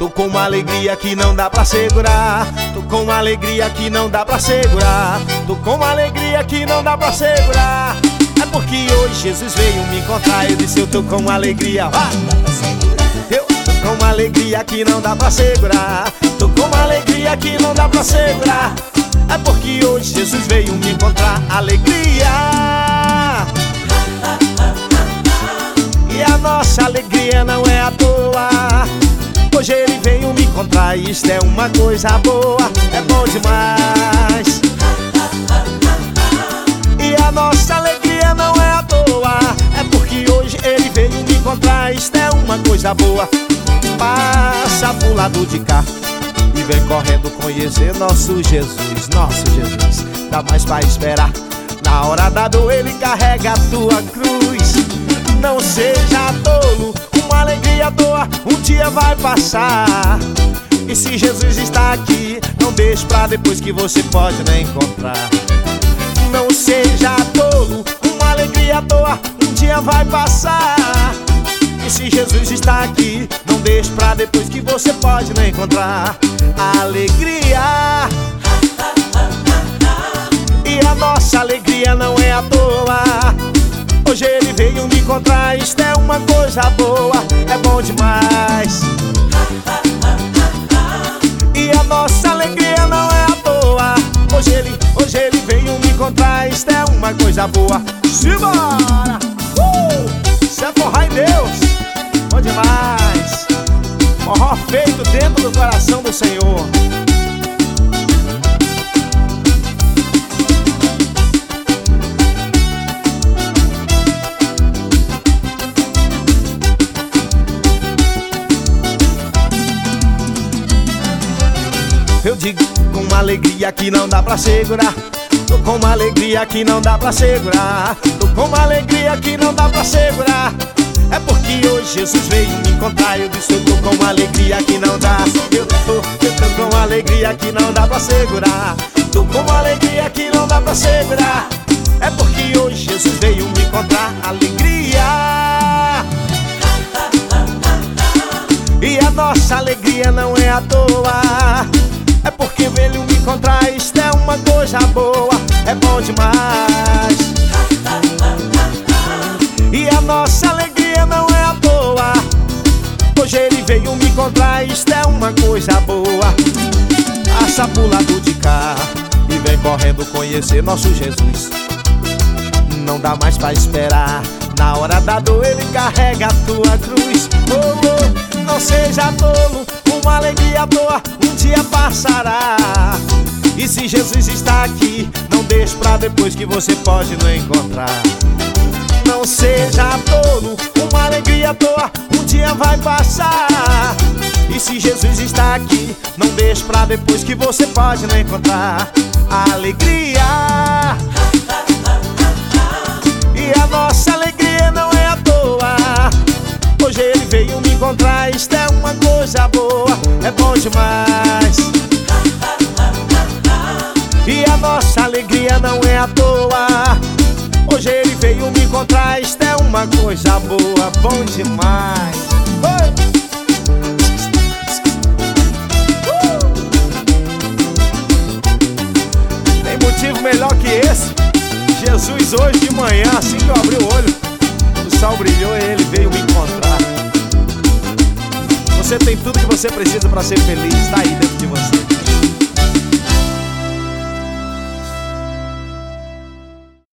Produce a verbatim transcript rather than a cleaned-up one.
Tô com uma alegria que não dá pra segurar. Tô com uma alegria que não dá pra segurar. Tô com uma alegria que não dá pra segurar. É porque hoje Jesus veio me encontrar. Eu disse, eu tô com uma alegria, ah, eu tô com uma alegria que não dá pra segurar. Tô com uma alegria que não dá pra segurar. É porque hoje Jesus veio me encontrar. Alegria. E a nossa alegria não é à toa. Hoje ele veio me encontrar. Isto é uma coisa boa, é bom demais. E a nossa alegria não é à toa. É porque hoje ele veio me encontrar. Isto é uma coisa boa. Passa pro lado de cá e vem correndo conhecer nosso Jesus. Nosso Jesus, dá mais pra esperar. Na hora da dor ele carrega a tua cruz. Não seja tolo, uma alegria à toa um dia vai passar. E se Jesus está aqui, não deixe pra depois que você pode nem encontrar. Não seja tolo, uma alegria à toa um dia vai passar. E se Jesus está aqui, não deixe pra depois que você pode nem encontrar. Alegria. E a nossa alegria não é à toa. Hoje ele veio me encontrar. Isto é uma coisa boa, é bom demais. E a nossa alegria não é à toa. Hoje ele, hoje ele veio me encontrar. Isto é uma coisa boa. Simbora! Uh! Isso é forró em Deus. Bom demais. Forró feito dentro do coração do Senhor. Eu digo com uma alegria que não dá pra segurar. Tô com uma alegria que não dá pra segurar. Tô com uma alegria que não dá pra segurar. É porque hoje Jesus veio me encontrar. Eu disse, eu tô com uma alegria que não dá. Eu tô, eu tô com uma alegria que não dá pra segurar. Tô com uma alegria que não dá pra segurar. É porque hoje Jesus veio me encontrar. Alegria. E a nossa alegria não é à toa. É porque veio me encontrar. Isto é uma coisa boa, é bom demais. E a nossa alegria não é à toa. Hoje ele veio me encontrar. Isto é uma coisa boa. Passa pro lado de cá e vem correndo conhecer nosso Jesus. Não dá mais pra esperar. Na hora da dor ele carrega a tua cruz. Oh, oh, não seja tolo, uma alegria à toa um dia passará. E se Jesus está aqui, não deixe pra depois que você pode não encontrar. Não seja tolo, uma alegria à toa um dia vai passar. E se Jesus está aqui, não deixe pra depois que você pode não encontrar. Alegria. E a nossa alegria não é à toa. Hoje ele veio me encontrar. Isto é uma coisa boa, é bom demais. E a nossa alegria não é à toa. Hoje ele veio me encontrar. Isto é uma coisa boa, bom demais. Oi! Uh! Tem motivo melhor que esse? Jesus hoje de manhã, assim que eu abri o olho, o sol brilhou e ele veio me encontrar. Você tem tudo que você precisa para ser feliz, está aí dentro de você.